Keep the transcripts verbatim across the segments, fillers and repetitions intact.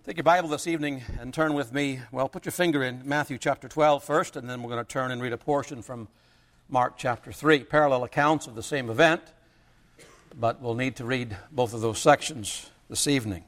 Take your Bible this evening and turn with me, well, put your finger in Matthew chapter twelve first, and then we're going to turn and read a portion from Mark chapter three. Parallel accounts of the same event, but we'll need to read both of those sections this evening.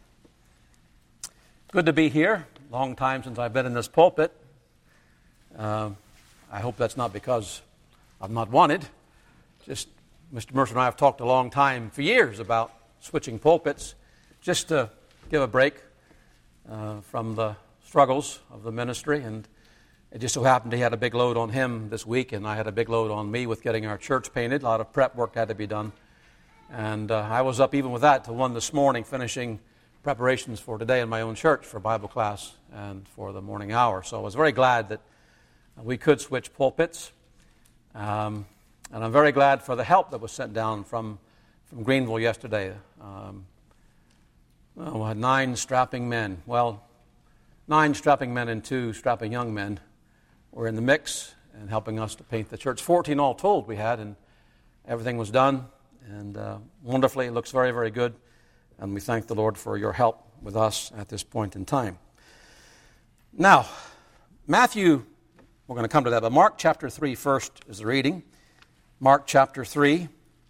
Good to be here. Long time since I've been in this pulpit. Uh, I hope that's not because I've not wanted. Just Mister Mercer and I have talked a long time, for years, about switching pulpits, just to give a break uh, from the struggles of the ministry. And it just so happened he had a big load on him this week, and I had a big load on me with getting our church painted. A lot of prep work had to be done. And uh, I was up even with that till one this morning, finishing preparations for today in my own church for Bible class and for the morning hour. So I was very glad that we could switch pulpits. Um, and I'm very glad for the help that was sent down from, from Greenville yesterday. Um, well, we had nine strapping men. Well, nine strapping men and two strapping young men were in the mix and helping us to paint the church. fourteen all told we had, and everything was done. And uh, wonderfully, it looks very, very good. And we thank the Lord for your help with us at this point in time. Now, Matthew, we're going to come to that, but Mark chapter three first is the reading. Mark chapter three.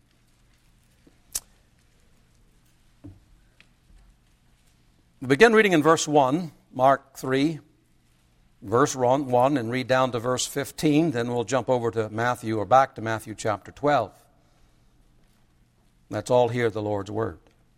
We begin reading in verse one, Mark three, verse one, and read down to verse fifteen. Then we'll jump over to Matthew, or back to Matthew chapter twelve. Let's all hear the Lord's word.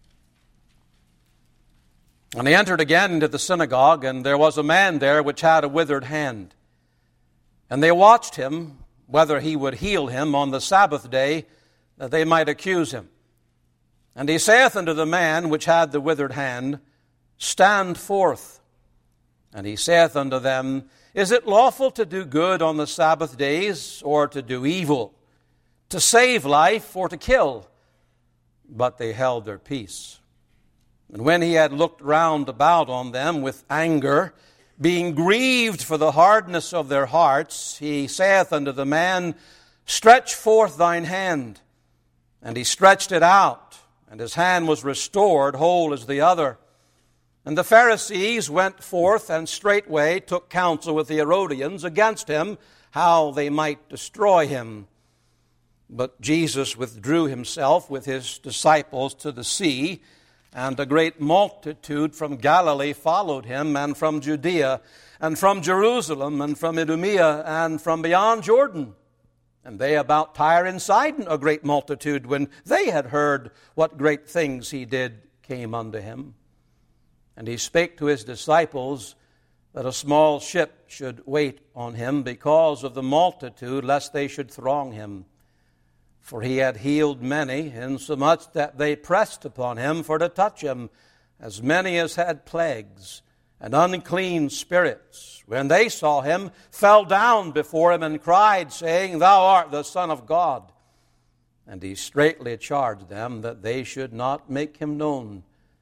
And he entered again into the synagogue, and there was a man there which had a withered hand. And they watched him, whether he would heal him on the Sabbath day, that they might accuse him. And he saith unto the man which had the withered hand, Stand forth. And he saith unto them, Is it lawful to do good on the Sabbath days, or to do evil, to save life, or to kill? But they held their peace. And when he had looked round about on them with anger, being grieved for the hardness of their hearts, he saith unto the man, Stretch forth thine hand. And he stretched it out, and his hand was restored, whole as the other. And the Pharisees went forth, and straightway took counsel with the Herodians against him, how they might destroy him. But Jesus withdrew himself with his disciples to the sea, and a great multitude from Galilee followed him, and from Judea, and from Jerusalem, and from Idumea, and from beyond Jordan. And they about Tyre and Sidon, a great multitude, when they had heard what great things he did, came unto him. And he spake to his disciples that a small ship should wait on him because of the multitude, lest they should throng him. For he had healed many, insomuch that they pressed upon him for to touch him, as many as had plagues and unclean spirits. When they saw him, fell down before him and cried, saying, Thou art the Son of God. And he straitly charged them that they should not make him known.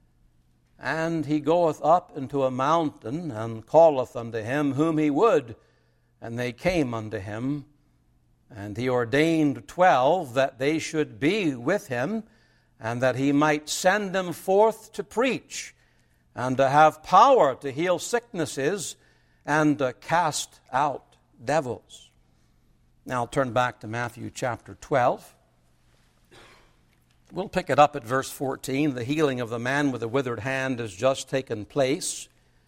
And he goeth up into a mountain, and calleth unto him whom he would, and they came unto him. And he ordained twelve that they should be with him, and that he might send them forth to preach, and to have power to heal sicknesses, and to cast out devils. Now I'll turn back to Matthew chapter twelve. We'll pick it up at verse fourteen. The healing of the man with the withered hand has just taken place.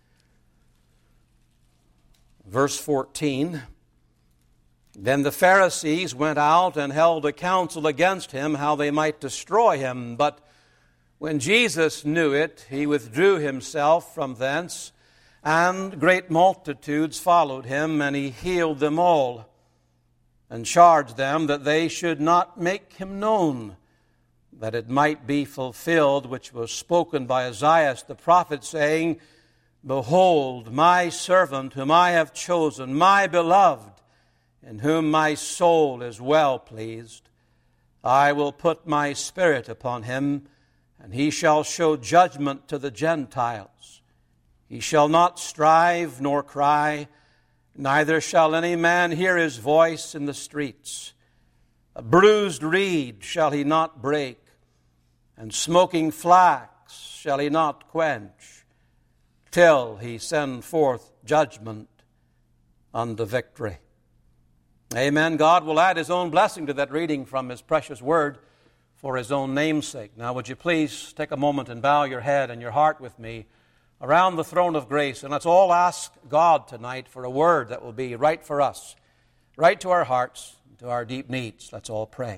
Verse fourteen. Then the Pharisees went out and held a council against him, how they might destroy him. But when Jesus knew it, he withdrew himself from thence, and great multitudes followed him, and he healed them all, and charged them that they should not make him known, that it might be fulfilled which was spoken by Isaiah the prophet, saying, Behold, my servant whom I have chosen, my beloved, in whom my soul is well pleased. I will put my spirit upon him, and he shall show judgment to the Gentiles. He shall not strive nor cry, neither shall any man hear his voice in the streets. A bruised reed shall he not break, and smoking flax shall he not quench, till he send forth judgment unto victory. Amen. God will add his own blessing to that reading from his precious word for his own name's sake. Now, would you please take a moment and bow your head and your heart with me around the throne of grace, and let's all ask God tonight for a word that will be right for us, right to our hearts, to our deep needs. Let's all pray.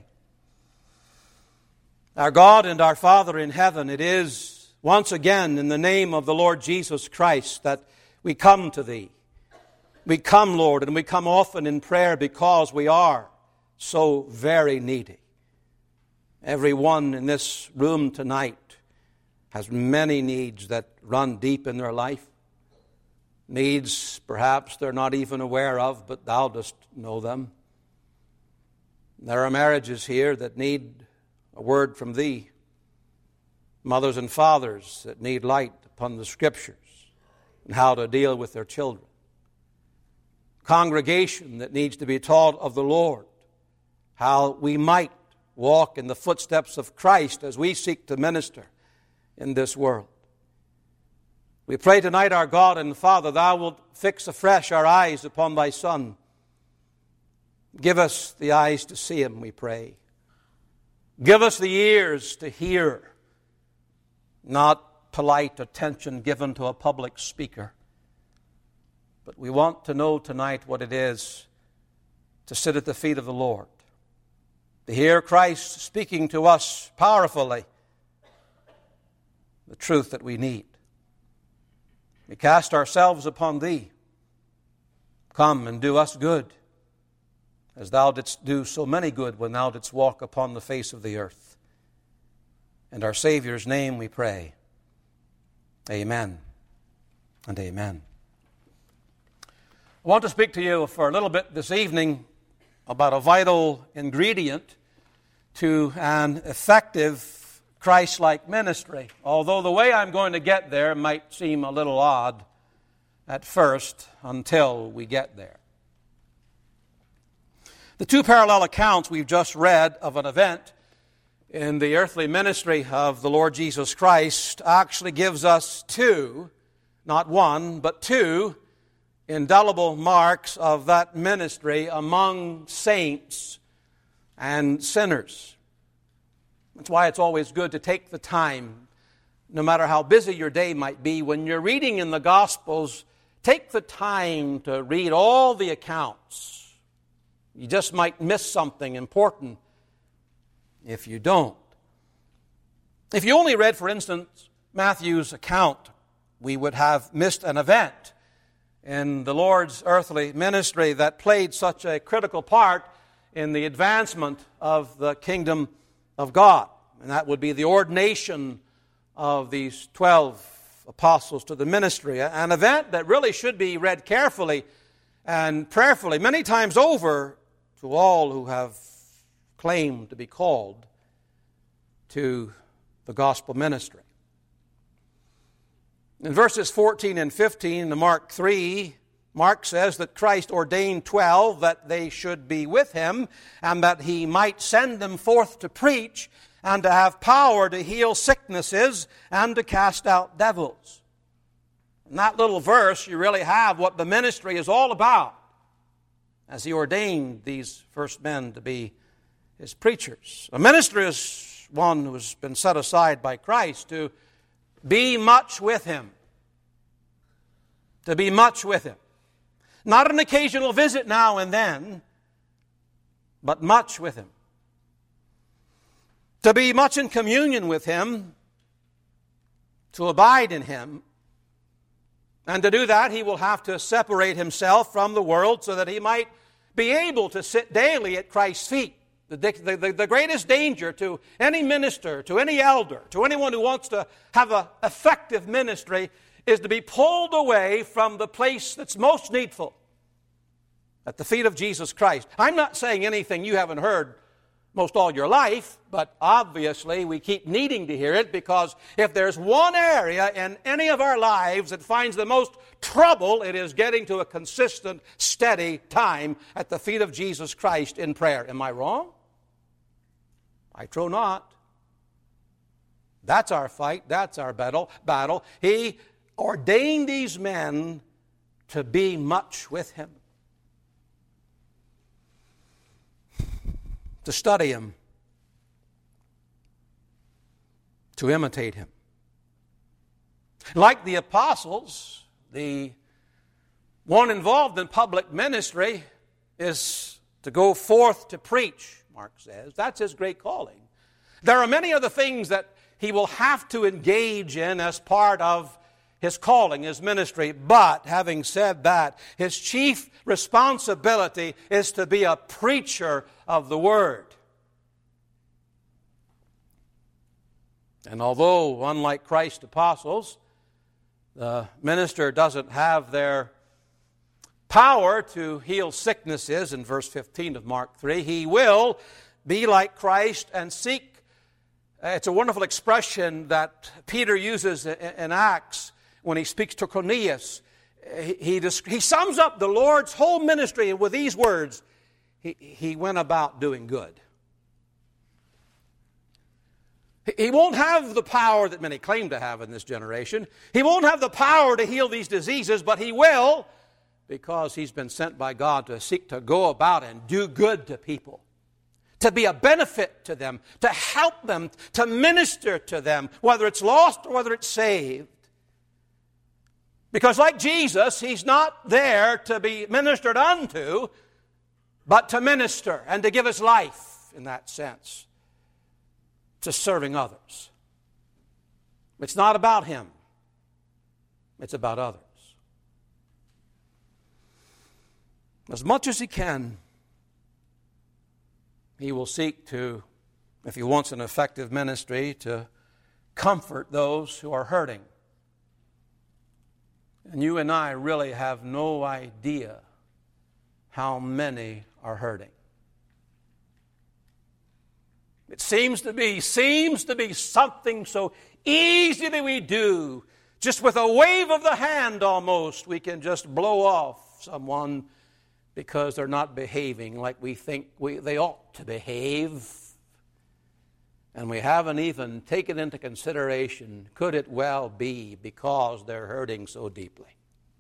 Our God and our Father in heaven, it is once again in the name of the Lord Jesus Christ that we come to Thee. We come, Lord, and we come often in prayer because we are so very needy. Everyone in this room tonight has many needs that run deep in their life. Needs perhaps they're not even aware of, but Thou dost know them. There are marriages here that need a word from Thee. Mothers and fathers that need light upon the Scriptures and how to deal with their children. Congregation that needs to be taught of the Lord, how we might walk in the footsteps of Christ as we seek to minister in this world. We pray tonight, our God and Father, Thou wilt fix afresh our eyes upon Thy Son. Give us the eyes to see Him, we pray. Give us the ears to hear, not polite attention given to a public speaker. But we want to know tonight what it is to sit at the feet of the Lord, to hear Christ speaking to us powerfully the truth that we need. We cast ourselves upon Thee. Come and do us good, as Thou didst do so many good when Thou didst walk upon the face of the earth. In our Savior's name we pray. Amen and amen. I want to speak to you for a little bit this evening about a vital ingredient to an effective Christ-like ministry. Although the way I'm going to get there might seem a little odd at first until we get there. The two parallel accounts we've just read of an event in the earthly ministry of the Lord Jesus Christ actually gives us two, not one, but two indelible marks of that ministry among saints and sinners. That's why it's always good to take the time, no matter how busy your day might be, when you're reading in the Gospels, take the time to read all the accounts. You just might miss something important if you don't. If you only read, for instance, Matthew's account, we would have missed an event in the Lord's earthly ministry that played such a critical part in the advancement of the kingdom of God. And that would be the ordination of these twelve apostles to the ministry. An event that really should be read carefully and prayerfully, many times over, to all who have claimed to be called to the gospel ministry. In verses fourteen and fifteen in Mark three, Mark says that Christ ordained twelve that they should be with Him and that He might send them forth to preach and to have power to heal sicknesses and to cast out devils. In that little verse, you really have what the ministry is all about, as He ordained these first men to be His preachers. A minister is one who has been set aside by Christ to be much with Him. To be much with Him. Not an occasional visit now and then, but much with Him. To be much in communion with Him, to abide in Him. And to do that, He will have to separate Himself from the world so that He might be able to sit daily at Christ's feet. The, the, the greatest danger to any minister, to any elder, to anyone who wants to have an effective ministry is to be pulled away from the place that's most needful, at the feet of Jesus Christ. I'm not saying anything you haven't heard most all your life, but obviously we keep needing to hear it, because if there's one area in any of our lives that finds the most trouble, it is getting to a consistent, steady time at the feet of Jesus Christ in prayer. Am I wrong? I trow not. That's our fight. That's our battle. Battle. He ordained these men to be much with him, to study him, to imitate him. Like the apostles, the one involved in public ministry is to go forth to preach, Mark says. That's his great calling. There are many other things that he will have to engage in as part of his calling, his ministry. But having said that, his chief responsibility is to be a preacher of the Word. And although, unlike Christ's apostles, the minister doesn't have their power to heal sicknesses in verse fifteen of Mark three, he will be like Christ and seek. It's a wonderful expression that Peter uses in Acts when he speaks to Cornelius. He, he, he sums up the Lord's whole ministry with these words: He, he went about doing good. He won't have the power that many claim to have in this generation. He won't have the power to heal these diseases, but he will, because he's been sent by God to seek to go about and do good to people, to be a benefit to them, to help them, to minister to them, whether it's lost or whether it's saved. Because like Jesus, he's not there to be ministered unto, but to minister and to give his life in that sense to serving others. It's not about him. It's about others. As much as he can, he will seek to, if he wants an effective ministry, to comfort those who are hurting. And you and I really have no idea how many are hurting. It seems to be, seems to be something so easy that we do. Just with a wave of the hand almost, we can just blow off someone because they're not behaving like we think we, they ought to behave. And we haven't even taken into consideration, could it well be because they're hurting so deeply?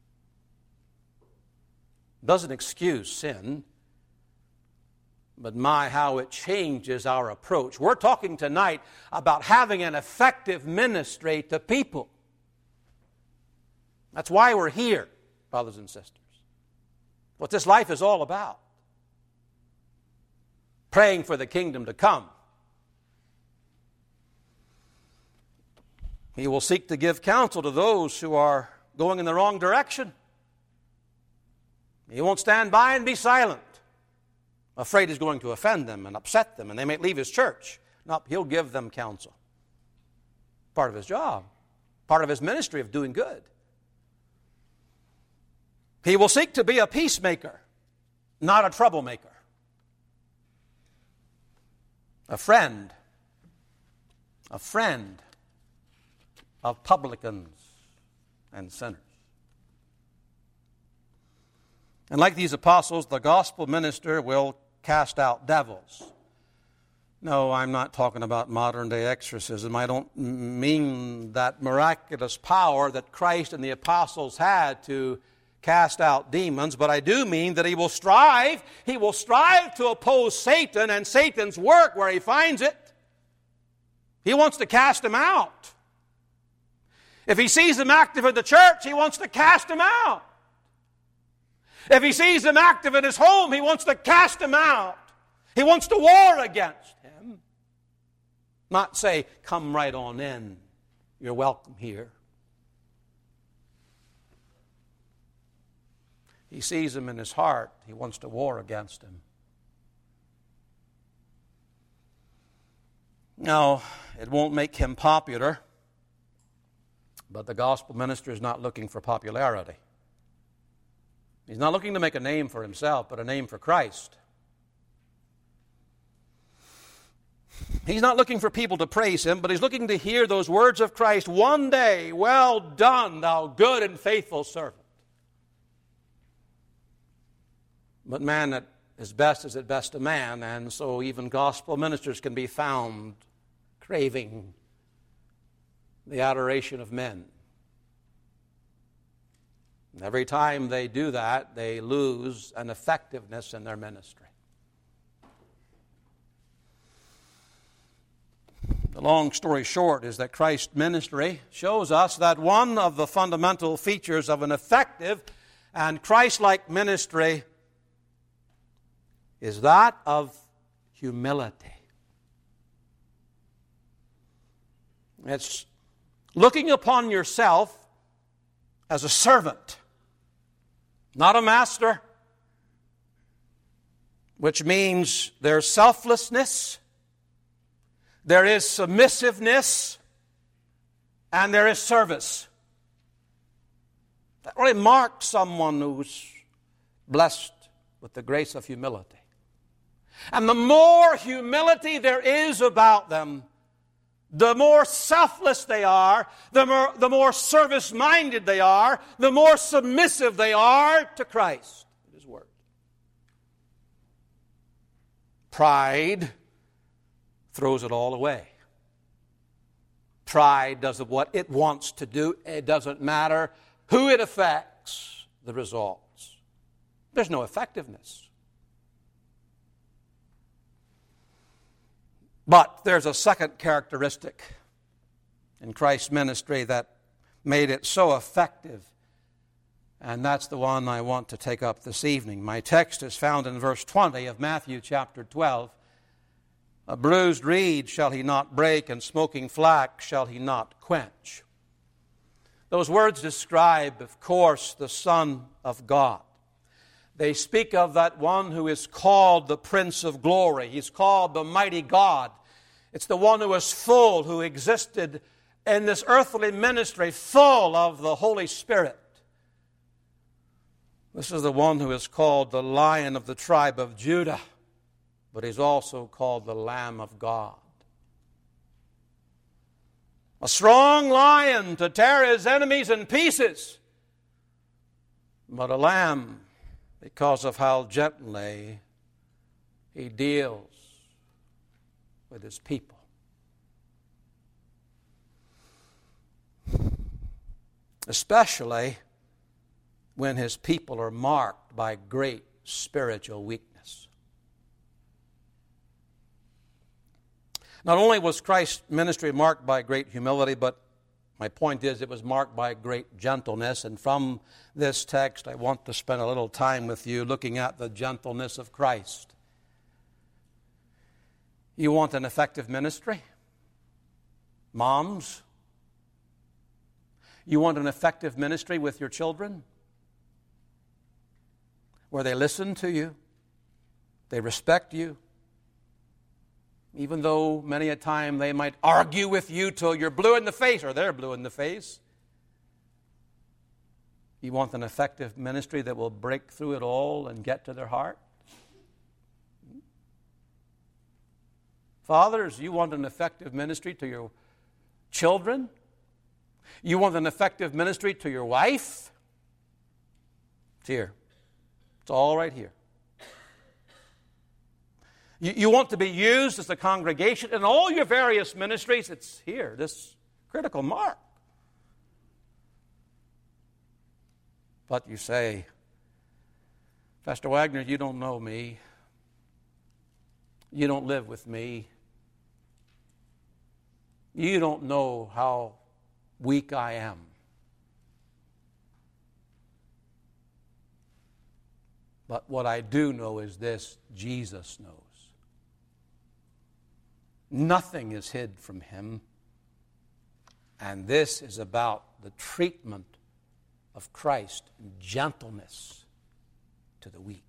Doesn't excuse sin, but my, how it changes our approach. We're talking tonight about having an effective ministry to people. That's why we're here, brothers and sisters. What this life is all about. Praying for the kingdom to come. He will seek to give counsel to those who are going in the wrong direction. He won't stand by and be silent, afraid he's going to offend them and upset them and they may leave his church. No, he'll give them counsel. Part of his job. Part of his ministry of doing good. He will seek to be a peacemaker, not a troublemaker. A friend. A friend of publicans and sinners. And like these apostles, the gospel minister will cast out devils. No, I'm not talking about modern-day exorcism. I don't mean that miraculous power that Christ and the apostles had to cast out demons, but I do mean that he will strive, he will strive to oppose Satan and Satan's work where he finds it. He wants to cast him out. If he sees him active in the church, he wants to cast him out. If he sees him active in his home, he wants to cast him out. He wants to war against him. Not say, come right on in. You're welcome here. He sees him in his heart. He wants to war against him. Now, it won't make him popular, but the gospel minister is not looking for popularity. He's not looking to make a name for himself, but a name for Christ. He's not looking for people to praise him, but he's looking to hear those words of Christ, one day, well done, thou good and faithful servant. But man at his best is at best a man, and so even gospel ministers can be found craving the adoration of men. And every time they do that, they lose an effectiveness in their ministry. The long story short is that Christ's ministry shows us that one of the fundamental features of an effective and Christ-like ministry is that of humility. It's looking upon yourself as a servant, not a master, which means there's selflessness, there is submissiveness, and there is service. That really marks someone who's blessed with the grace of humility. And the more humility there is about them, the more selfless they are, the more, the more service-minded they are, the more submissive they are to Christ and His Word. Pride throws it all away. Pride does what it wants to do. It doesn't matter who it affects, the results. There's no effectiveness. But there's a second characteristic in Christ's ministry that made it so effective, and that's the one I want to take up this evening. My text is found in verse twenty of Matthew chapter twelve. A bruised reed shall he not break, and smoking flax shall he not quench. Those words describe, of course, the Son of God. They speak of that one who is called the Prince of Glory. He's called the Mighty God. It's the one who is full, who existed in this earthly ministry, full of the Holy Spirit. This is the one who is called the Lion of the tribe of Judah, but he's also called the Lamb of God. A strong lion to tear his enemies in pieces, but a lamb because of how gently he deals with his people. Especially when his people are marked by great spiritual weakness. Not only was Christ's ministry marked by great humility, but my point is it was marked by great gentleness. And from this text, I want to spend a little time with you looking at the gentleness of Christ. You want an effective ministry? Moms? You want an effective ministry with your children? Where they listen to you, they respect you, even though many a time they might argue with you till you're blue in the face, or they're blue in the face. You want an effective ministry that will break through it all and get to their heart? Fathers, you want an effective ministry to your children? You want an effective ministry to your wife? It's here. It's all right here. You, you want to be used as a congregation in all your various ministries? It's here, this critical mark. But you say, Pastor Wagner, you don't know me. You don't live with me. You don't know how weak I am. But what I do know is this: Jesus knows. Nothing is hid from Him. And this is about the treatment of Christ in gentleness to the weak.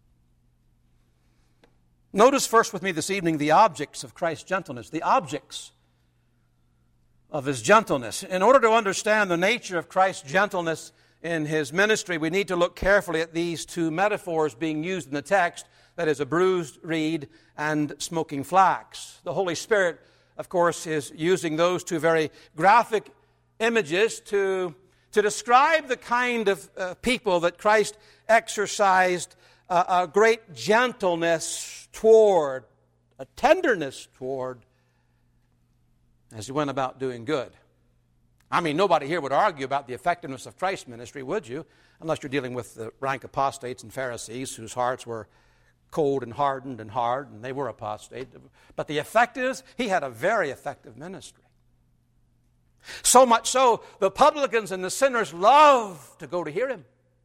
Notice first with me this evening the objects of Christ's gentleness. The objects of His gentleness. In order to understand the nature of Christ's gentleness in His ministry, we need to look carefully at these two metaphors being used in the text, that is, a bruised reed and smoking flax. The Holy Spirit, of course, is using those two very graphic images to, to describe the kind of uh, people that Christ exercised uh, a great gentleness toward, a tenderness toward, as He went about doing good. I mean, nobody here would argue about the effectiveness of Christ's ministry, would you? Unless you're dealing with the rank apostates and Pharisees whose hearts were cold and hardened and hard, and they were apostate. But the effectiveness, he had a very effective ministry. So much so, the publicans and the sinners loved to go to hear him.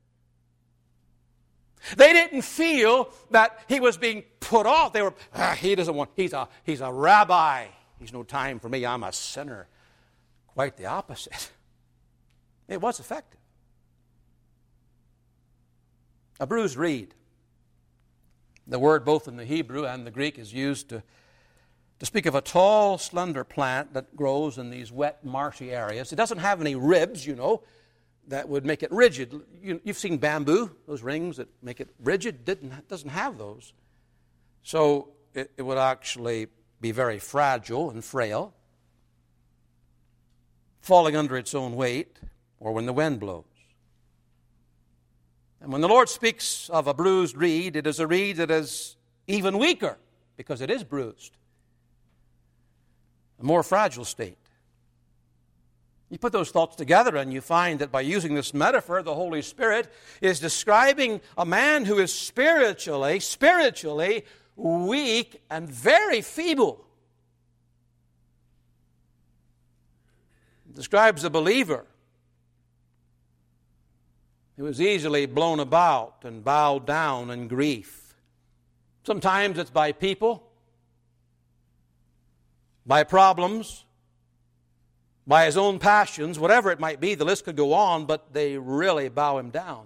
They didn't feel that he was being put off. They were, ah, he doesn't want, he's a, he's a rabbi. He's no time for me. I'm a sinner. Quite the opposite. It was effective. A bruised reed. The word both in the Hebrew and the Greek is used to, to speak of a tall, slender plant that grows in these wet, marshy areas. It doesn't have any ribs, you know, that would make it rigid. You, you've seen bamboo, those rings that make it rigid. Didn't, it doesn't have those. So it, it would actually be very fragile and frail, falling under its own weight, or when the wind blows. And when the Lord speaks of a bruised reed, it is a reed that is even weaker, because it is bruised. A more fragile state. You put those thoughts together and you find that by using this metaphor, the Holy Spirit is describing a man who is spiritually, spiritually weak and very feeble. It describes a believer who is easily blown about and bowed down in grief. Sometimes it's by people, by problems, by his own passions, whatever it might be. The list could go on, but they really bow him down.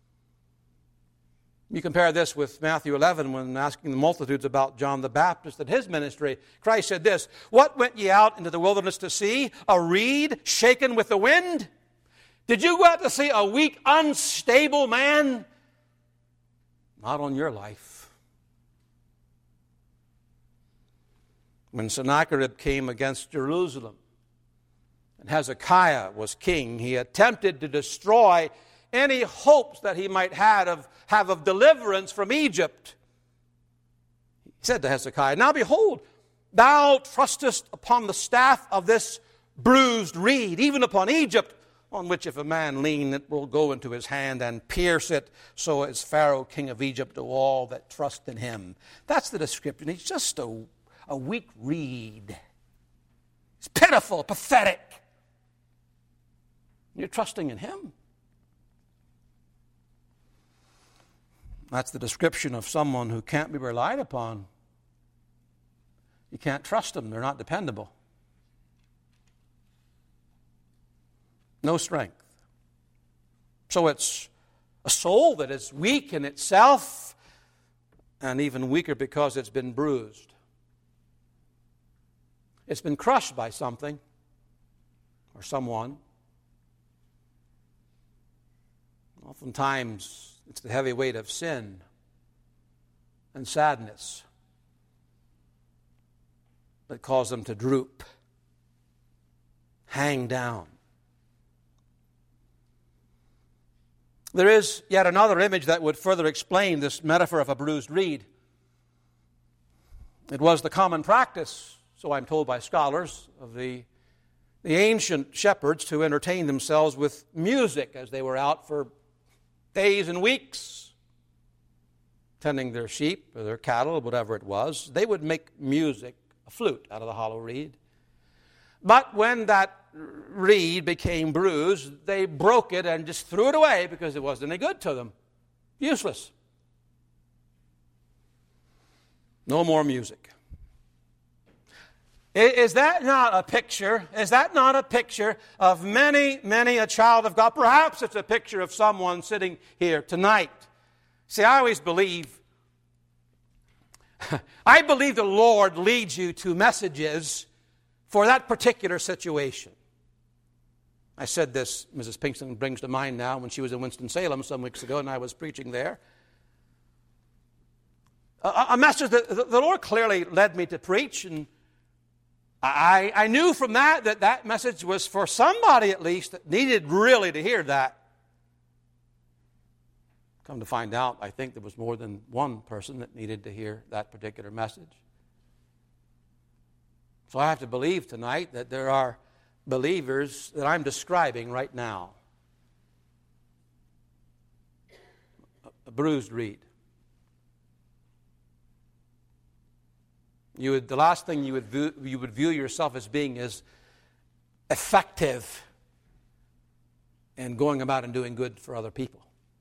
You compare this with Matthew eleven when asking the multitudes about John the Baptist and his ministry. Christ said this, "What went ye out into the wilderness to see? A reed shaken with the wind? Did you go out to see a weak, unstable man? Not on your life." When Sennacherib came against Jerusalem and Hezekiah was king, he attempted to destroy any hopes that he might have of, have of deliverance from Egypt. He said to Hezekiah, "Now behold, thou trustest upon the staff of this bruised reed, even upon Egypt, on which if a man lean, it will go into his hand and pierce it, so is Pharaoh, king of Egypt, to all that trust in him." That's the description. He's just a, a weak reed. It's pitiful, pathetic. You're trusting in him. That's the description of someone who can't be relied upon. You can't trust them. They're not dependable. No strength. So it's a soul that is weak in itself, and even weaker because it's been bruised. It's been crushed by something or someone. Oftentimes, it's the heavy weight of sin and sadness that cause them to droop, hang down. There is yet another image that would further explain this metaphor of a bruised reed. It was the common practice, so I'm told by scholars, of the, the ancient shepherds to entertain themselves with music as they were out for days and weeks, tending their sheep or their cattle or whatever it was. They would make music, a flute, out of the hollow reed. But when that reed became bruised, they broke it and just threw it away because it wasn't any good to them. Useless. No more music. Is that not a picture? Is that not a picture of many, many a child of God? Perhaps it's a picture of someone sitting here tonight. See, I always believe, I believe the Lord leads you to messages for that particular situation. I said this, Missus Pinkston brings to mind now, when she was in Winston-Salem some weeks ago and I was preaching there. A, a message that the Lord clearly led me to preach, and I, I knew from that that that message was for somebody at least that needed really to hear that. Come to find out, I think there was more than one person that needed to hear that particular message. So I have to believe tonight that there are believers that I'm describing right now. A bruised reed. You would, the last thing you would view, you would view yourself as being is effective in going about and doing good for other people.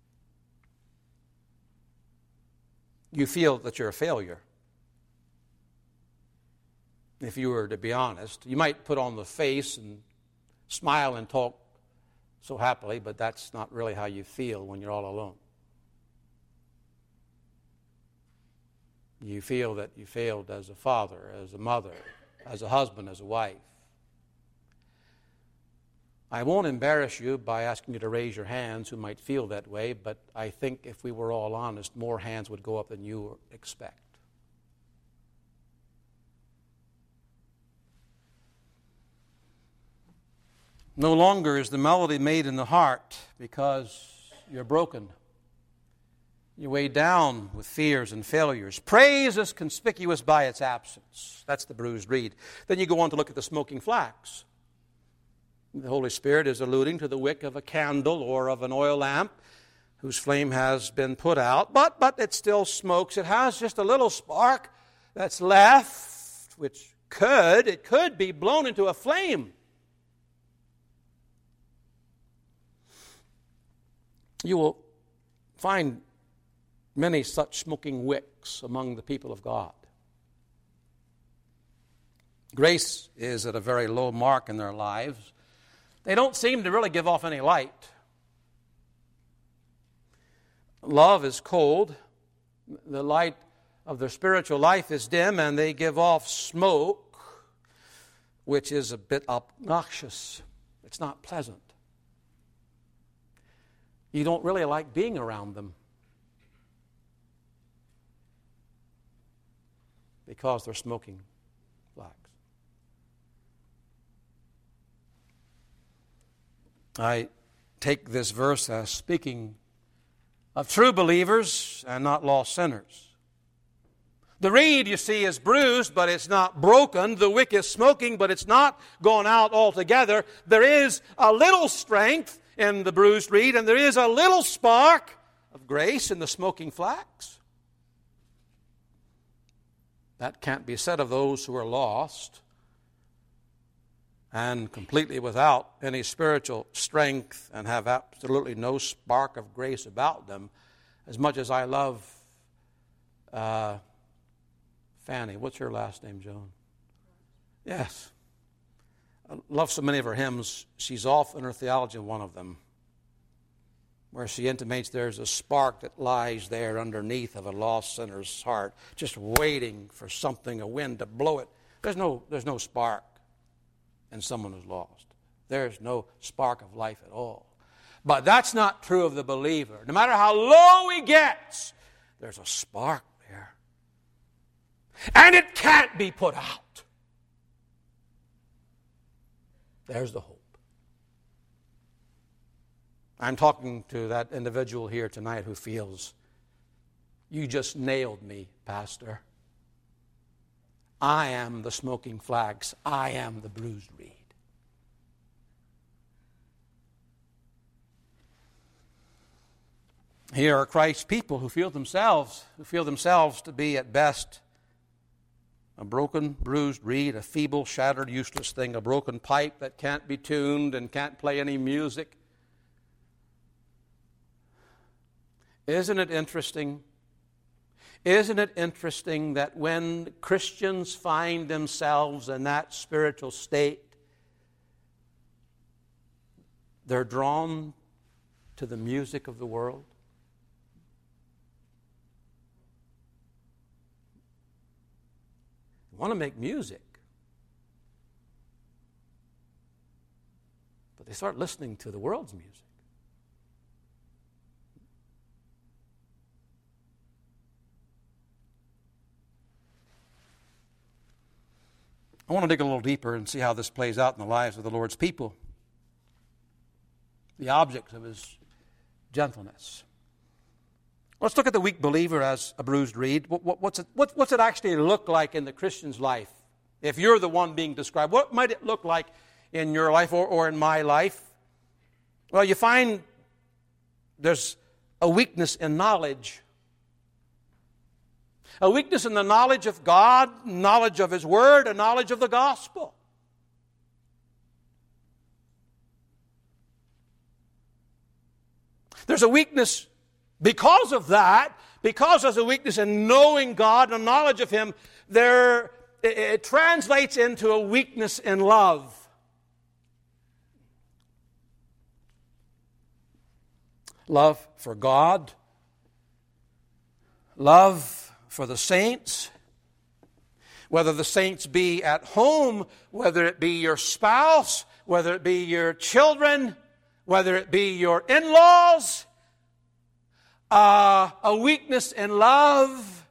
You feel that you're a failure. If you were to be honest, you might put on the face and smile and talk so happily, but that's not really how you feel when you're all alone. You feel that you failed as a father, as a mother, as a husband, as a wife. I won't embarrass you by asking you to raise your hands who might feel that way, but I think if we were all honest, more hands would go up than you expect. No longer is the melody made in the heart because you're broken. You're weighed down with fears and failures. Praise is conspicuous by its absence. That's the bruised reed. Then you go on to look at the smoking flax. The Holy Spirit is alluding to the wick of a candle or of an oil lamp whose flame has been put out, but, but it still smokes. It has just a little spark that's left, which could, it could be blown into a flame. You will find many such smoking wicks among the people of God. Grace is at a very low mark in their lives. They don't seem to really give off any light. Love is cold. The light of their spiritual life is dim, and they give off smoke, which is a bit obnoxious. It's not pleasant. You don't really like being around them because they're smoking flax. I take this verse as speaking of true believers and not lost sinners. The reed, you see, is bruised, but it's not broken. The wick is smoking, but it's not gone out altogether. There is a little strength in the bruised reed, and there is a little spark of grace in the smoking flax. That can't be said of those who are lost and completely without any spiritual strength and have absolutely no spark of grace about them. As much as I love uh, Fanny. What's her last name, Joan? Yes. I love so many of her hymns. She's off in her theology in one of them, where she intimates there's a spark that lies there underneath of a lost sinner's heart, just waiting for something, a wind to blow it. There's no, there's no spark in someone who's lost. There's no spark of life at all. But that's not true of the believer. No matter how low he gets, there's a spark there. And it can't be put out. There's the hope. I'm talking to that individual here tonight who feels, you just nailed me, Pastor. I am the smoking flax. I am the bruised reed. Here are Christ's people who feel themselves, who feel themselves to be at best a broken, bruised reed, a feeble, shattered, useless thing, a broken pipe that can't be tuned and can't play any music. Isn't it interesting? Isn't it interesting that when Christians find themselves in that spiritual state, they're drawn to the music of the world? They want to make music, but they start listening to the world's music. I want to dig a little deeper and see how this plays out in the lives of the Lord's people. The objects of His gentleness. Let's look at the weak believer as a bruised reed. What, what, what's, it, what, what's it actually look like in the Christian's life? If you're the one being described, what might it look like in your life or, or in my life? Well, you find there's a weakness in knowledge. A weakness in the knowledge of God, knowledge of His Word, and knowledge of the gospel. There's a weakness because of that, because there's a weakness in knowing God and knowledge of Him, there it, it translates into a weakness in love. Love for God, love for the saints, whether the saints be at home, whether it be your spouse, whether it be your children, whether it be your in-laws, uh, a weakness in love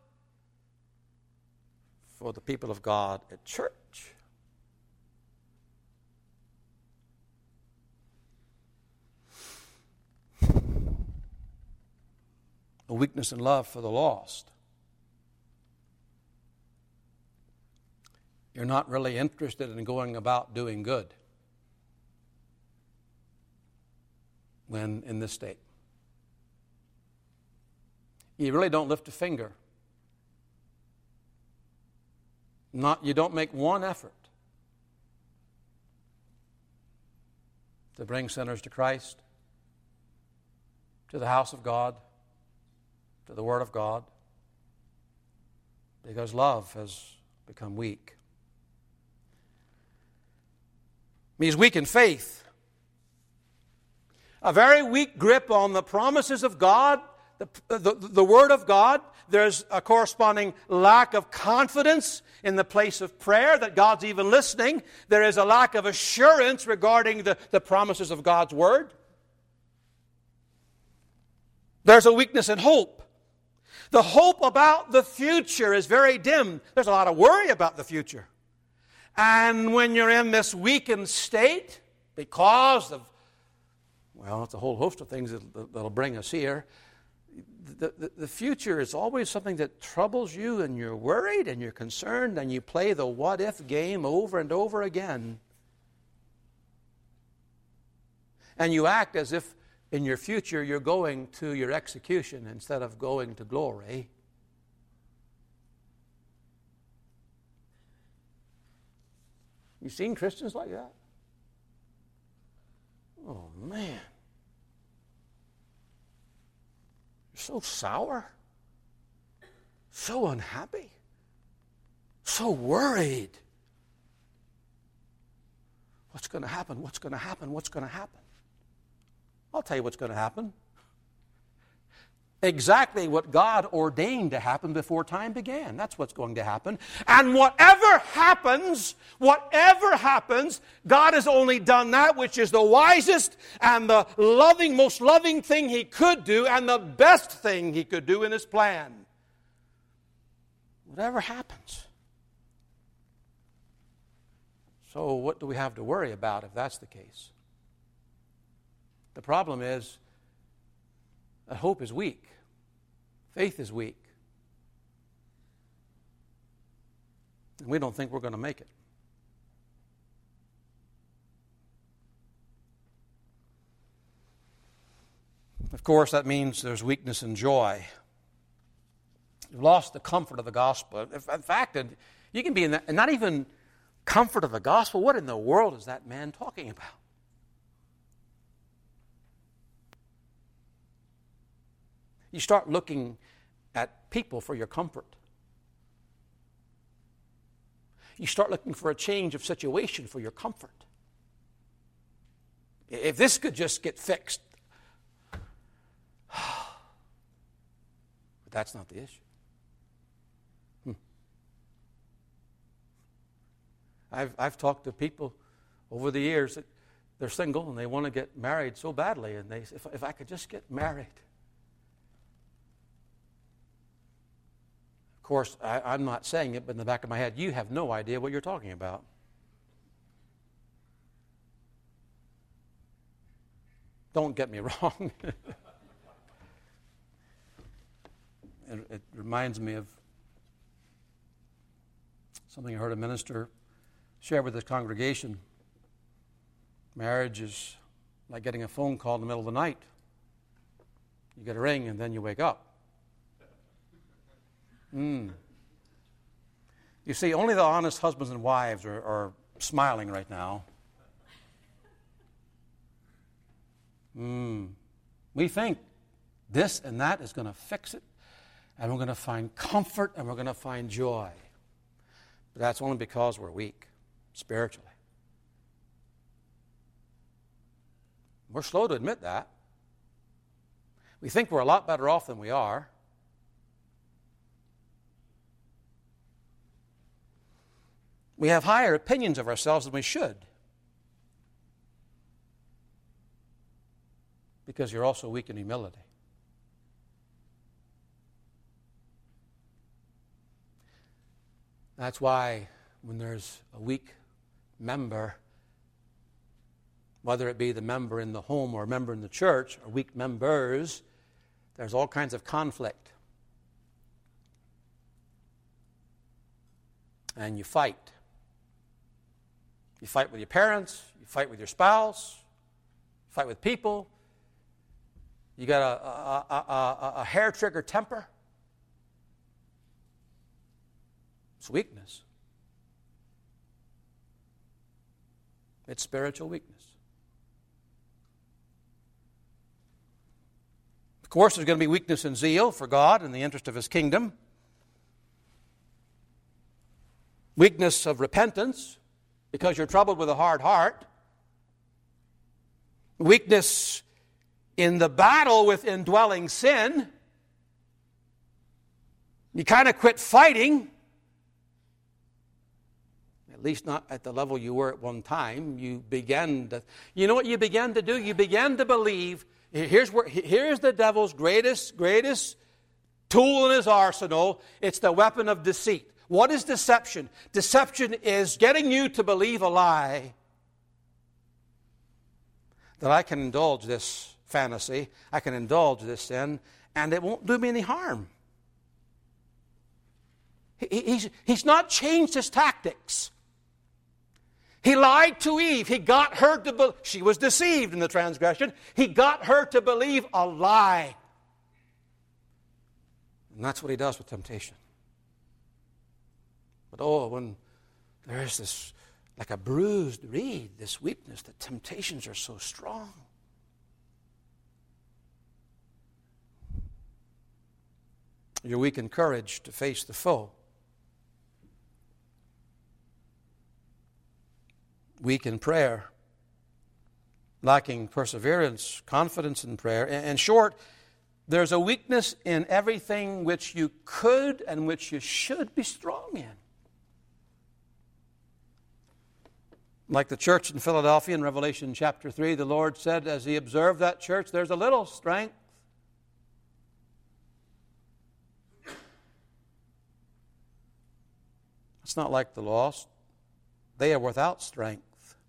for the people of God at church. A weakness in love for the lost. You're not really interested in going about doing good when in this state. You really don't lift a finger. Not, you don't make one effort to bring sinners to Christ, to the house of God, to the Word of God, because love has become weak. He's weak in faith. A very weak grip on the promises of God, the, the, the Word of God. There's a corresponding lack of confidence in the place of prayer, that God's even listening. There is a lack of assurance regarding the, the promises of God's Word. There's a weakness in hope. The hope about the future is very dim. There's a lot of worry about the future. And when you're in this weakened state, because of, well, it's a whole host of things that, that'll bring us here, the, the, the future is always something that troubles you, and you're worried and you're concerned, and you play the what-if game over and over again. And you act as if in your future you're going to your execution instead of going to glory. You seen Christians like that? Oh, man. You're so sour, so unhappy, so worried. What's going to happen? What's going to happen? What's going to happen? I'll tell you what's going to happen. Exactly what God ordained to happen before time began. That's what's going to happen. And whatever happens, whatever happens, God has only done that which is the wisest and the loving, most loving thing He could do, and the best thing He could do in His plan. Whatever happens. So what do we have to worry about if that's the case? The problem is that hope is weak. Faith is weak. And we don't think we're going to make it. Of course, that means there's weakness in joy. You've lost the comfort of the gospel. In fact, you can be in that, and not even comfort of the gospel. What in the world is that man talking about? You start looking at people for your comfort. You start looking for a change of situation for your comfort. If this could just get fixed. But that's not the issue. Hmm. I've, I've talked to people over the years that they're single and they want to get married so badly, and they say, if, if I could just get married. Of course, I, I'm not saying it, but in the back of my head, you have no idea what you're talking about. Don't get me wrong. it, it reminds me of something I heard a minister share with his congregation. Marriage is like getting a phone call in the middle of the night. You get a ring and then you wake up. Mm. You see, only the honest husbands and wives are, are smiling right now. Mm. We think this and that is going to fix it, and we're going to find comfort, and we're going to find joy. But that's only because we're weak spiritually. We're slow to admit that. We think we're a lot better off than we are. We have higher opinions of ourselves than we should. Because you're also weak in humility. That's why when there's a weak member, whether it be the member in the home or a member in the church, or weak members, there's all kinds of conflict. And you fight. You fight with your parents, you fight with your spouse, you fight with people. You got a, a, a, a, a hair-trigger temper. It's weakness. It's spiritual weakness. Of course, there's going to be weakness in zeal for God in the interest of His kingdom. Weakness of repentance because you're troubled with a hard heart. Weakness in the battle with indwelling sin. You kind of quit fighting. At least not at the level you were at one time. You began to, you know what you began to do? You began to believe, here's where, here's the devil's greatest, greatest tool in his arsenal. It's the weapon of deceit. What is deception? Deception is getting you to believe a lie. That I can indulge this fantasy, I can indulge this sin, and it won't do me any harm. He, he's, he's not changed his tactics. He lied to Eve. He got her to believe. She was deceived in the transgression. He got her to believe a lie. And that's what he does with temptation. But oh, when there's this, like a bruised reed, this weakness, the temptations are so strong. You're weak in courage to face the foe. Weak in prayer. Lacking perseverance, confidence in prayer. In short, there's a weakness in everything which you could and which you should be strong in. Like the church in Philadelphia in Revelation chapter three, the Lord said as He observed that church, there's a little strength. It's not like the lost. They are without strength.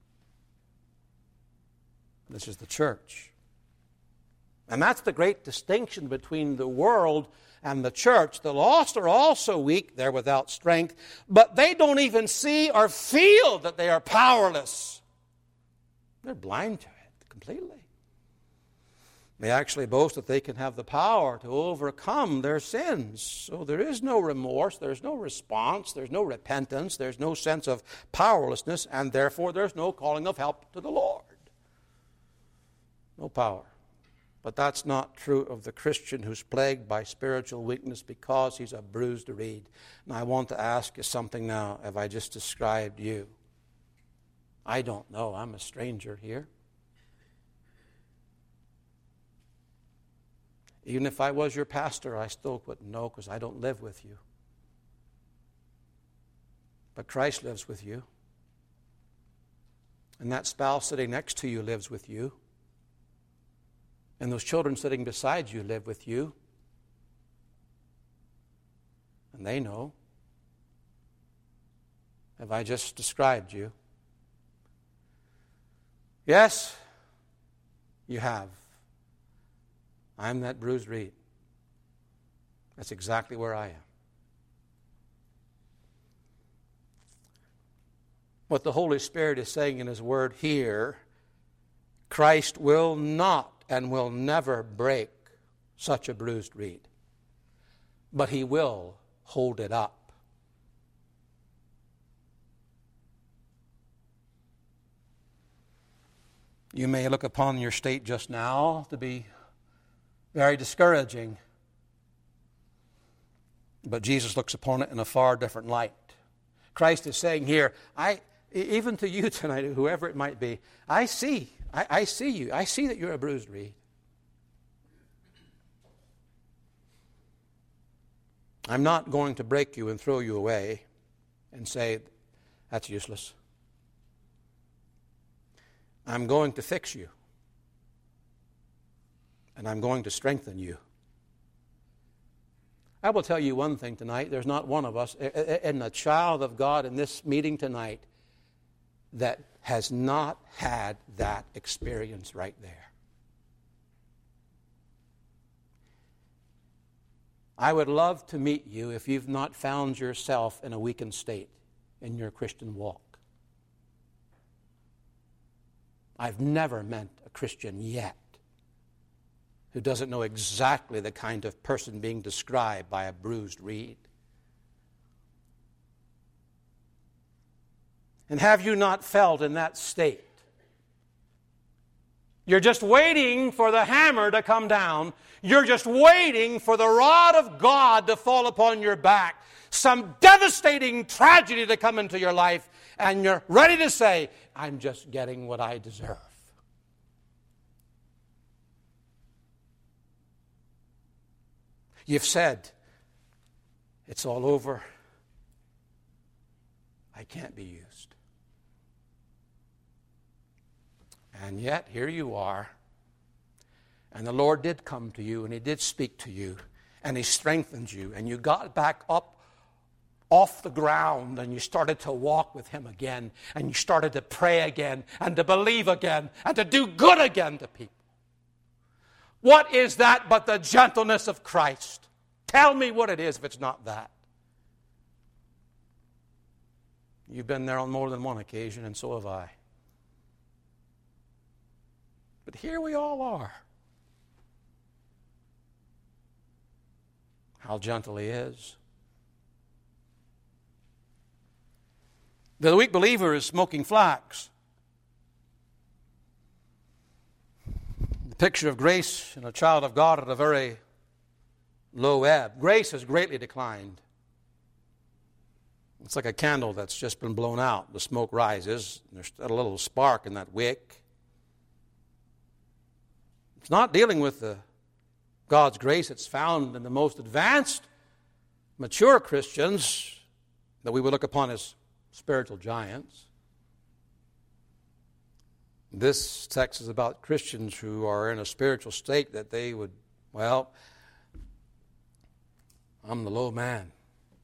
This is the church. And that's the great distinction between the world and the church. The lost are also weak. They're without strength. But they don't even see or feel that they are powerless. They're blind to it completely. They actually boast that they can have the power to overcome their sins. So there is no remorse, there's no response, there's no repentance, there's no sense of powerlessness, and therefore there's no calling of help to the Lord. No power. But that's not true of the Christian who's plagued by spiritual weakness because he's a bruised reed. And I want to ask you something now. Have I just described you? I don't know. I'm a stranger here. Even if I was your pastor, I still wouldn't know because I don't live with you. But Christ lives with you. And that spouse sitting next to you lives with you. And those children sitting beside you live with you. And they know. Have I just described you? Yes, you have. I'm that bruised reed. That's exactly where I am. What the Holy Spirit is saying in His Word here Christ will not and will never break such a bruised reed, but He will hold it up. You may look upon your state just now to be very discouraging, but Jesus looks upon it in a far different light. Christ is saying here, I, even to you tonight, whoever it might be, I see, I, I see you. I see that you're a bruised reed. I'm not going to break you and throw you away and say, that's useless. I'm going to fix you. And I'm going to strengthen you. I will tell you one thing tonight. There's not one of us, and a child of God in this meeting tonight, that has not had that experience right there. I would love to meet you if you've not found yourself in a weakened state in your Christian walk. I've never met a Christian yet who doesn't know exactly the kind of person being described by a bruised reed. And have you not felt in that state? You're just waiting for the hammer to come down. You're just waiting for the rod of God to fall upon your back. Some devastating tragedy to come into your life, and you're ready to say, I'm just getting what I deserve. You've said, it's all over. I can't be used. And yet, here you are. And the Lord did come to you, and He did speak to you, and He strengthened you, and you got back up off the ground, and you started to walk with Him again, and you started to pray again, and to believe again, and to do good again to people. What is that but the gentleness of Christ? Tell me what it is if it's not that. You've been there on more than one occasion, and so have I. But here we all are. How gentle He is. The weak believer is smoking flax. The picture of grace in a child of God at a very low ebb. Grace has greatly declined. It's like a candle that's just been blown out. The smoke rises. There's a little spark in that wick. It's not dealing with the God's grace. It's found in the most advanced, mature Christians that we would look upon as spiritual giants. This text is about Christians who are in a spiritual state that they would, well, I'm the low man.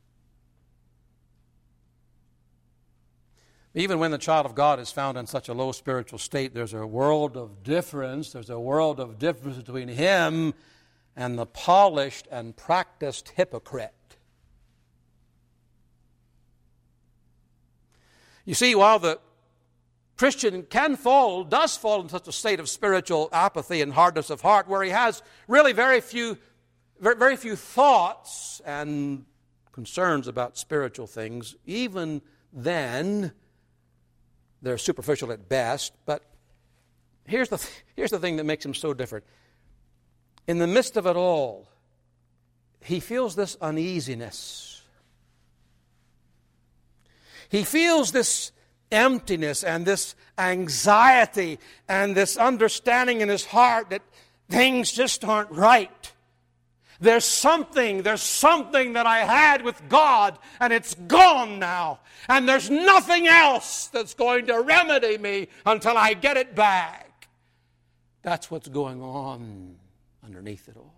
Even when the child of God is found in such a low spiritual state, there's a world of difference. There's a world of difference between him and the polished and practiced hypocrite. You see, while the Christian can fall, does fall in such a state of spiritual apathy and hardness of heart, where he has really very few, very, very few thoughts and concerns about spiritual things, even then, they're superficial at best. But here's the, here's the thing that makes him so different. In the midst of it all, he feels this uneasiness. He feels this emptiness and this anxiety and this understanding in his heart that things just aren't right. There's something, there's something that I had with God, and it's gone now. And there's nothing else that's going to remedy me until I get it back. That's what's going on underneath it all.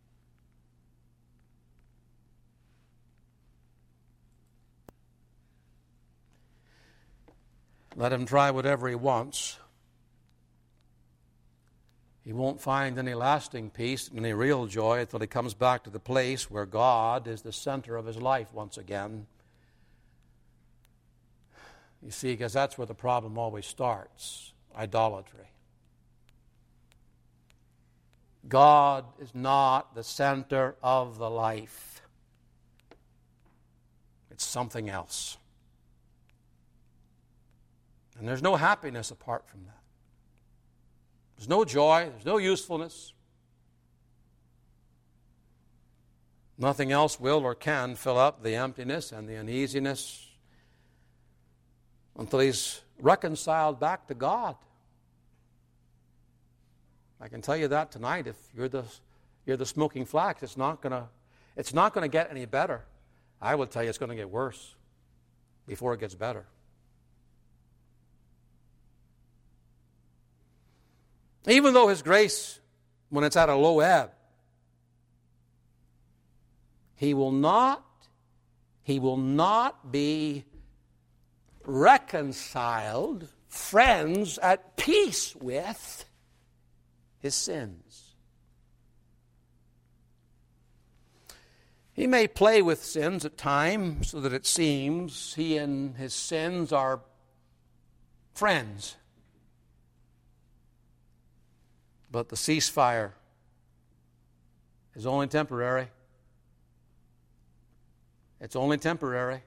Let him try whatever he wants. He won't find any lasting peace, any real joy until he comes back to the place where God is the center of his life once again. You see, because that's where the problem always starts, idolatry. God is not the center of the life. It's something else. And there's no happiness apart from that. There's no joy. There's no usefulness. Nothing else will or can fill up the emptiness and the uneasiness until he's reconciled back to God. I can tell you that tonight. If you're the you're the smoking flax, it's not gonna it's not gonna get any better. I will tell you, it's going to get worse before it gets better. Even though His grace, when it's at a low ebb, He will not, He will not be reconciled, friends, at peace with His sins. He may play with sins at times so that it seems He and His sins are friends. But the ceasefire is only temporary. It's only temporary.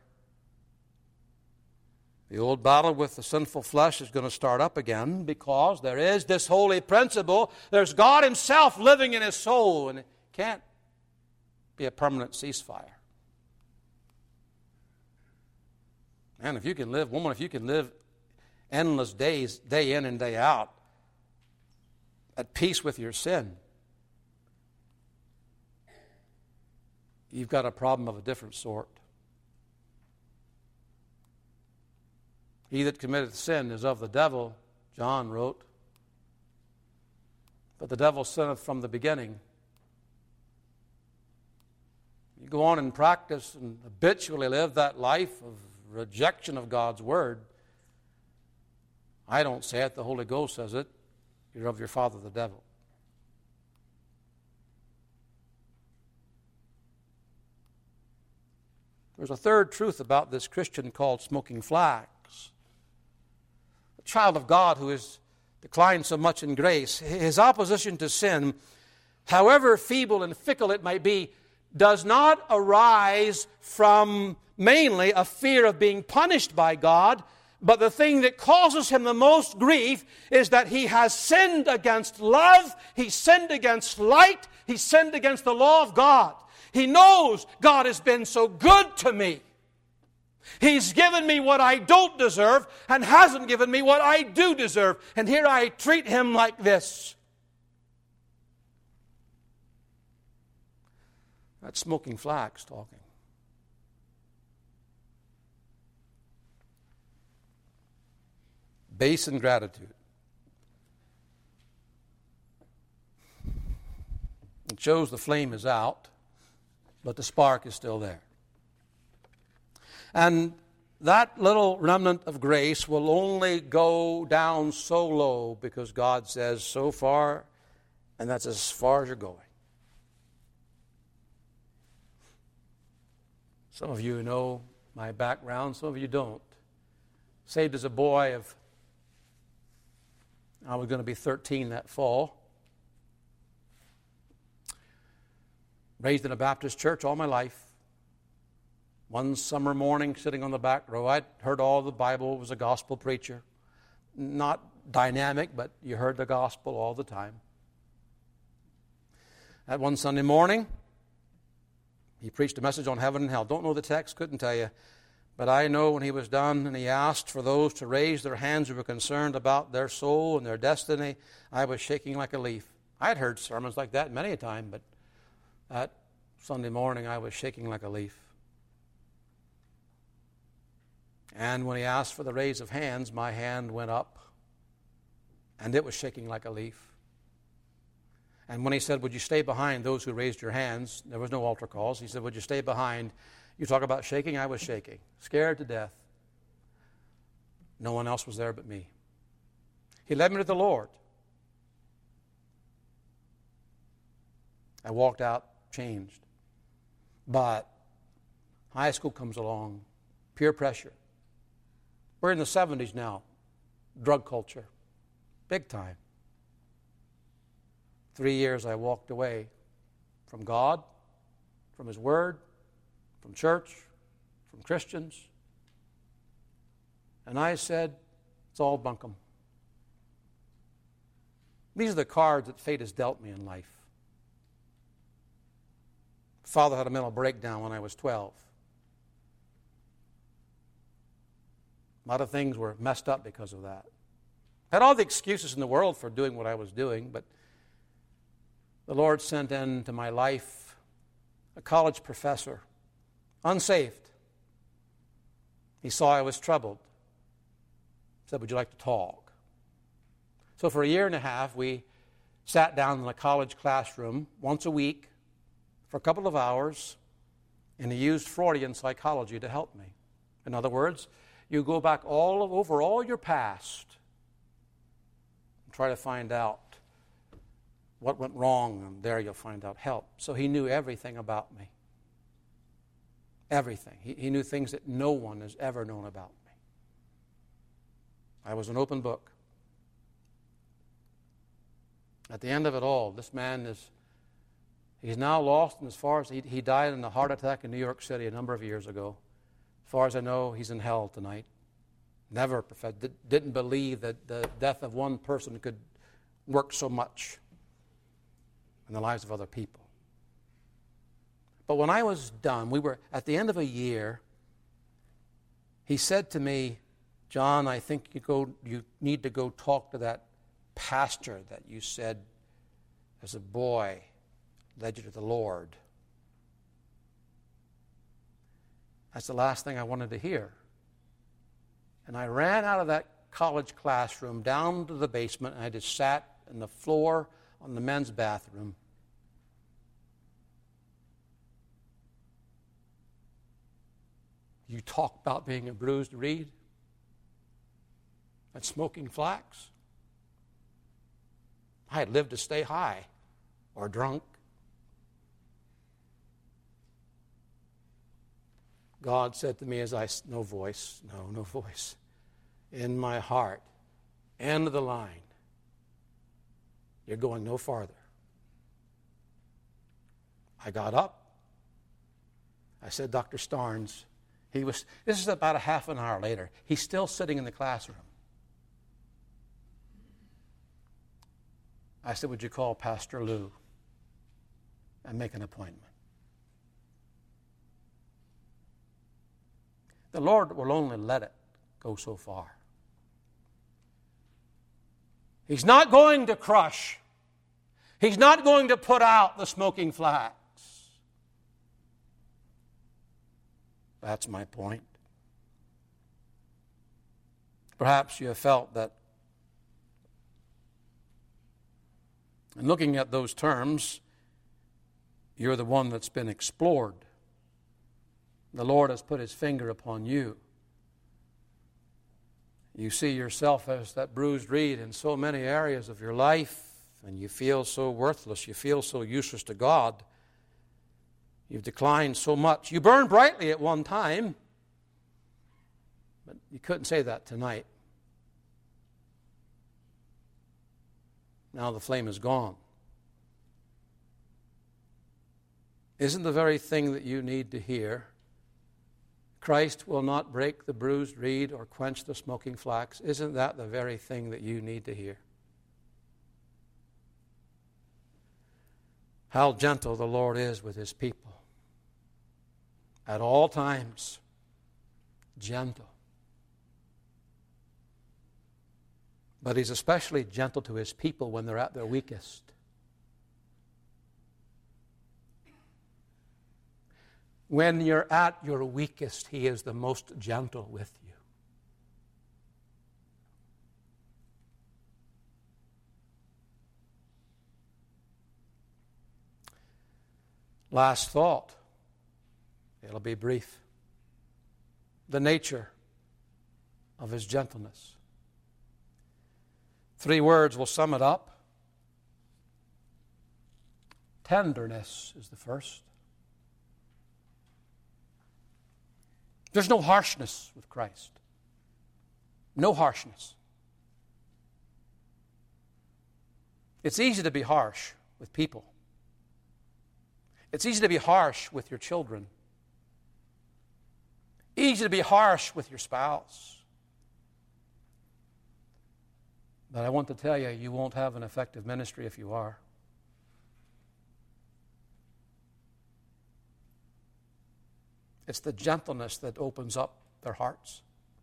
The old battle with the sinful flesh is going to start up again because there is this holy principle. There's God Himself living in His soul, and it can't be a permanent ceasefire. Man, if you can live, woman, if you can live endless days, day in and day out, at peace with your sin, you've got a problem of a different sort. He that committeth sin is of the devil, John wrote. But the devil sinneth from the beginning. You go on and practice and habitually live that life of rejection of God's Word. I don't say it, the Holy Ghost says it. You're of your father the devil. There's a third truth about this Christian called smoking flax. A child of God who has declined so much in grace, his opposition to sin, however feeble and fickle it might be, does not arise from mainly a fear of being punished by God, but the thing that causes him the most grief is that he has sinned against love, he sinned against light, he sinned against the law of God. He knows God has been so good to me. He's given me what I don't deserve and hasn't given me what I do deserve. And here I treat Him like this. That's smoking flax talking. Base ingratitude. It shows the flame is out, but the spark is still there. And that little remnant of grace will only go down so low because God says so far, and that's as far as you're going. Some of you know my background, some of you don't. Saved as a boy of, I was going to be thirteen that fall. Raised in a Baptist church all my life. One summer morning, sitting on the back row, I'd heard all the Bible, was a gospel preacher. Not dynamic, but you heard the gospel all the time. That one Sunday morning, he preached a message on heaven and hell. Don't know the text, couldn't tell you. But I know when he was done and he asked for those to raise their hands who were concerned about their soul and their destiny, I was shaking like a leaf. I had heard sermons like that many a time, but that Sunday morning I was shaking like a leaf. And when he asked for the raise of hands, my hand went up, and it was shaking like a leaf. And when he said, would you stay behind those who raised your hands? There was no altar calls. He said, would you stay behind? You talk about shaking, I was shaking, scared to death. No one else was there but me. He led me to the Lord. I walked out changed. But high school comes along, peer pressure. We're in the seventies now. Drug culture. Big time. three years I walked away from God, from His Word, from church, from Christians. And I said, it's all bunkum. These are the cards that fate has dealt me in life. Father had a mental breakdown when I was twelve. A lot of things were messed up because of that. I had all the excuses in the world for doing what I was doing, but the Lord sent into my life a college professor, unsaved. He saw I was troubled. He said, would you like to talk? So for a year and a half, we sat down in a college classroom once a week for a couple of hours, and he used Freudian psychology to help me. In other words, you go back all of, over all your past and try to find out what went wrong, and there you'll find out help. So he knew everything about me. Everything. He, he knew things that no one has ever known about me. I was an open book. At the end of it all, this man is, he's now lost, and as far as he, he died in a heart attack in New York City a number of years ago. As far as I know, he's in hell tonight. Never professed, didn't believe that the death of one person could work so much in the lives of other people. But when I was done, we were at the end of a year, he said to me, John, I think you go. You need to go talk to that pastor that you said as a boy led you to the Lord. That's the last thing I wanted to hear. And I ran out of that college classroom down to the basement, and I just sat on the floor on the men's bathroom. You talk about being a bruised reed and smoking flax. I had lived to stay high or drunk. God said to me as I, no voice, no, no voice, in my heart, end of the line. You're going no farther. I got up. I said, Doctor Starnes, he was, this is about a half an hour later. He's still sitting in the classroom. I said, would you call Pastor Lou and make an appointment? The Lord will only let it go so far. He's not going to crush. He's not going to put out the smoking flax. That's my point. Perhaps you have felt that in looking at those terms, you're the one that's been explored. The Lord has put His finger upon you. You see yourself as that bruised reed in so many areas of your life, and you feel so worthless, you feel so useless to God. You've declined so much. You burned brightly at one time, but you couldn't say that tonight. Now the flame is gone. Isn't the very thing that you need to hear? Christ will not break the bruised reed or quench the smoking flax. Isn't that the very thing that you need to hear? How gentle the Lord is with His people. At all times, gentle. But He's especially gentle to His people when they're at their weakest. When you're at your weakest, He is the most gentle with you. Last thought. It'll be brief. The nature of His gentleness. Three words will sum it up. Tenderness is the first. There's no harshness with Christ. No harshness. It's easy to be harsh with people. It's easy to be harsh with your children. Easy to be harsh with your spouse. But I want to tell you, you won't have an effective ministry if you are. It's the gentleness that opens up their hearts.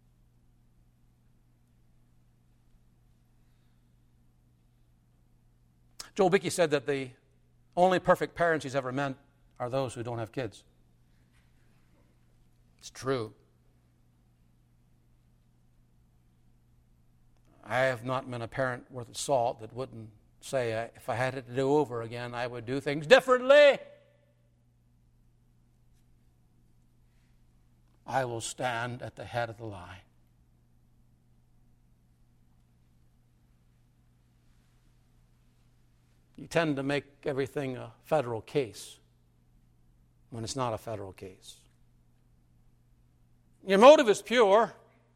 Joel Beakey said that the only perfect parents he's ever met are those who don't have kids. It's true. I have not been a parent worth of salt that wouldn't say, if I had it to do over again, I would do things differently. I will stand at the head of the line. You tend to make everything a federal case when it's not a federal case. Your motive is pure,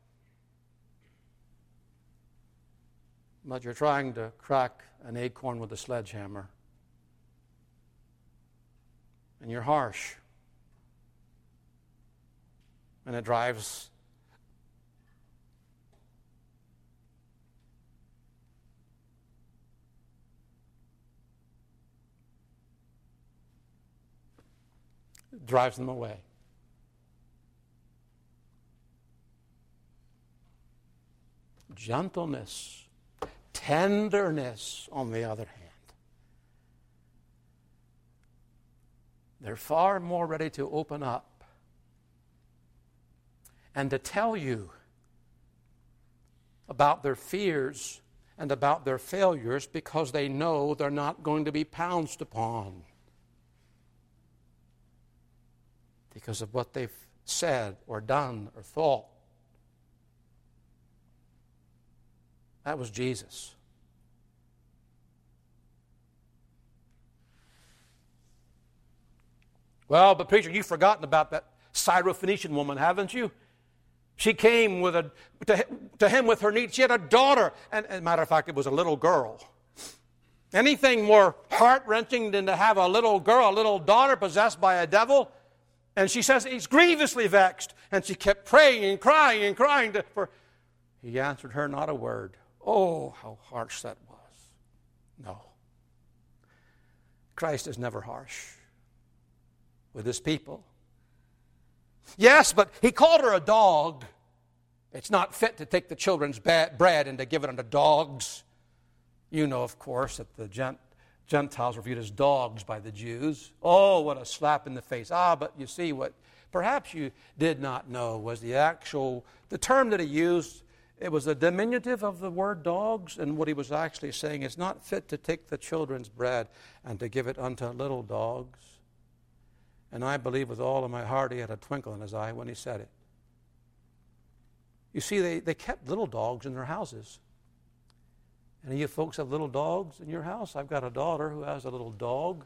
but you're trying to crack an acorn with a sledgehammer. And you're harsh. And it drives it drives them away. Gentleness, tenderness, on the other hand. They're far more ready to open up and to tell you about their fears and about their failures because they know they're not going to be pounced upon because of what they've said or done or thought. That was Jesus. Well, but preacher, you've forgotten about that Syrophoenician woman, haven't you? She came with a, to, to him with her needs. She had a daughter. And as a matter of fact, it was a little girl. Anything more heart-wrenching than to have a little girl, a little daughter possessed by a devil? And she says, he's grievously vexed. And she kept praying and crying and crying. To, for He answered her not a word. Oh, how harsh that was. No. Christ is never harsh with his people. Yes, but he called her a dog. It's not fit to take the children's bread and to give it unto dogs. You know, of course, that the Gentiles were viewed as dogs by the Jews. Oh, what a slap in the face. Ah, but you see, what perhaps you did not know was the actual, the term that he used, it was a diminutive of the word dogs, and what he was actually saying is not fit to take the children's bread and to give it unto little dogs. And I believe with all of my heart he had a twinkle in his eye when he said it. You see, they, they kept little dogs in their houses. Any of you folks have little dogs in your house? I've got a daughter who has a little dog.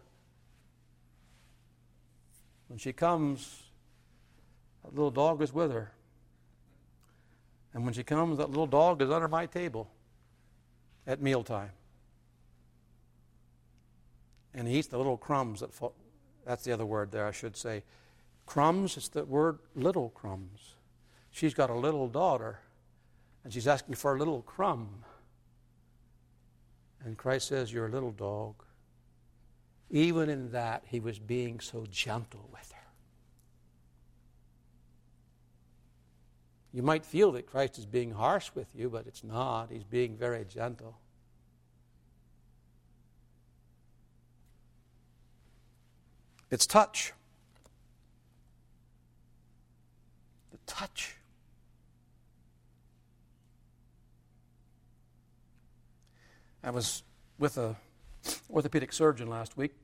When she comes, that little dog is with her. And when she comes, that little dog is under my table at mealtime. And he eats the little crumbs that fall. That's the other word there, I should say. Crumbs, it's the word little crumbs. She's got a little daughter, and she's asking for a little crumb. And Christ says, you're a little dog. Even in that, he was being so gentle with her. You might feel that Christ is being harsh with you, but it's not. He's being very gentle. It's touch. The touch. I was with a orthopedic surgeon last week,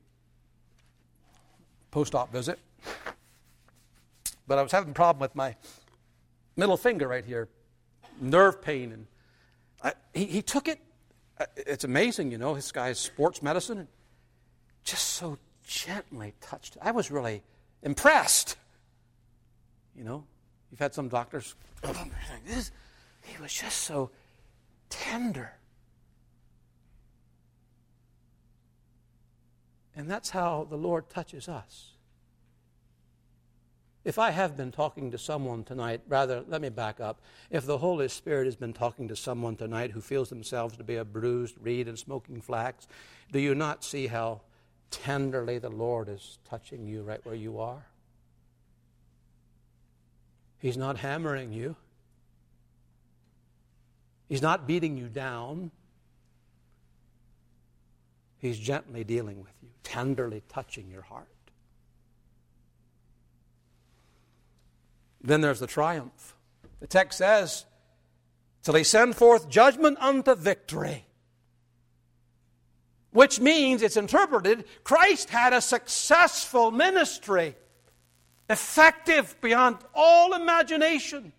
post-op visit, but I was having a problem with my middle finger right here, nerve pain, and I, he, he took it. It's amazing, you know, this guy's sports medicine, and just so gently touched it. I was really impressed. You know, you've had some doctors like this. He was just so tender. And that's how the Lord touches us. If I have been talking to someone tonight, rather, let me back up. If the Holy Spirit has been talking to someone tonight who feels themselves to be a bruised reed and smoking flax, do you not see how tenderly the Lord is touching you right where you are? He's not hammering you. He's not beating you down. He's gently dealing with you, tenderly touching your heart. Then there's the triumph. The text says, till he send forth judgment unto victory. Which means, it's interpreted, Christ had a successful ministry, effective beyond all imagination,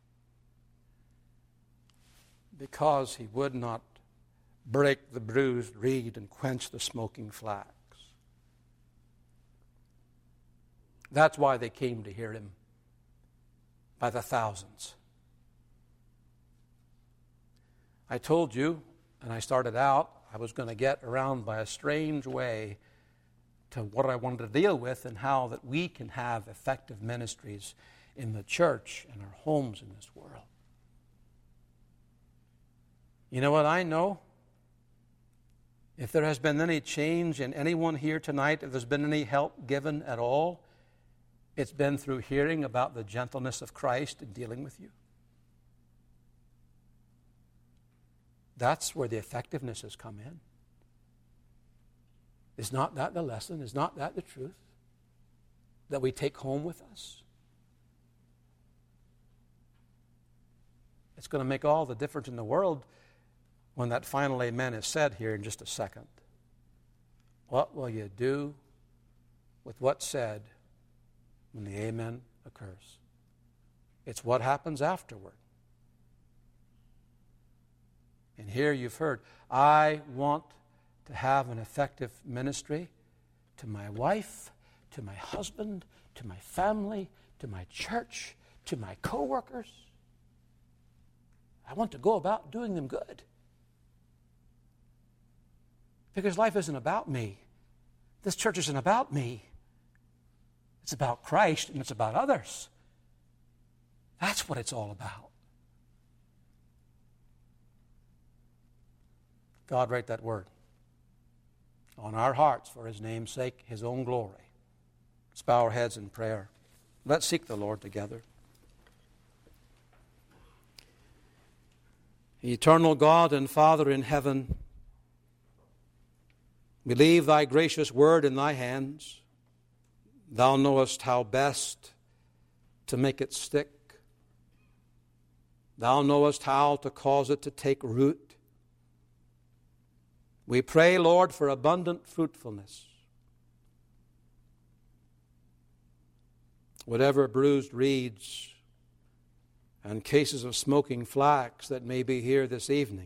because he would not break the bruised reed and quench the smoking flax. That's why they came to hear him by the thousands. I told you, and I started out, I was going to get around by a strange way to what I wanted to deal with and how that we can have effective ministries in the church and our homes in this world. You know what I know? If there has been any change in anyone here tonight, if there's been any help given at all, it's been through hearing about the gentleness of Christ in dealing with you. That's where the effectiveness has come in. Is not that the lesson? Is not that the truth that we take home with us? It's going to make all the difference in the world when that final amen is said here in just a second. What will you do with what's said when the amen occurs? It's what happens afterward. And here you've heard, I want to have an effective ministry to my wife, to my husband, to my family, to my church, to my co-workers. I want to go about doing them good. Because life isn't about me. This church isn't about me. It's about Christ and it's about others. That's what it's all about. God, write that word on our hearts for his name's sake, his own glory. Let's bow our heads in prayer. Let's seek the Lord together. Eternal God and Father in heaven, we leave thy gracious word in thy hands. Thou knowest how best to make it stick. Thou knowest how to cause it to take root. We pray, Lord, for abundant fruitfulness. Whatever bruised reeds and cases of smoking flax that may be here this evening,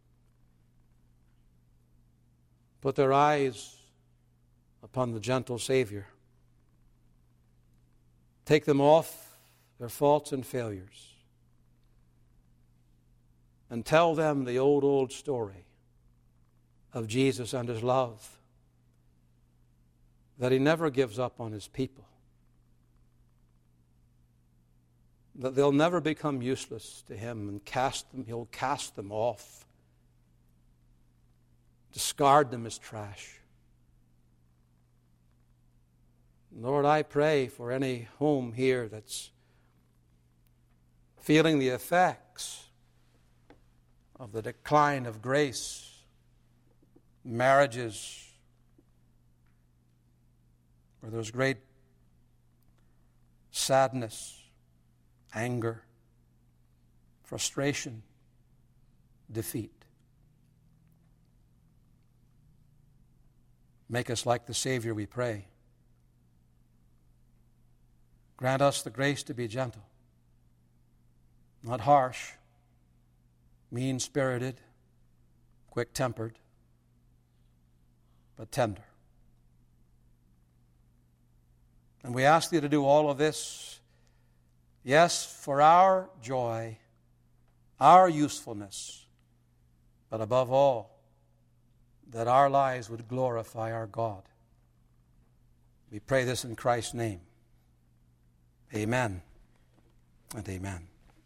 put their eyes upon the gentle Savior. Take them off their faults and failures and tell them the old, old story of Jesus and his love, that he never gives up on his people, that they'll never become useless to him and cast them, he'll cast them off, discard them as trash. Lord, I pray for any home here that's feeling the effects of the decline of grace, marriages where there's great sadness, anger, frustration, defeat. Make us like the Savior, we pray. Grant us the grace to be gentle, not harsh, mean-spirited, quick-tempered, but tender. And we ask thee to do all of this, yes, for our joy, our usefulness, but above all, that our lives would glorify our God. We pray this in Christ's name. Amen and amen.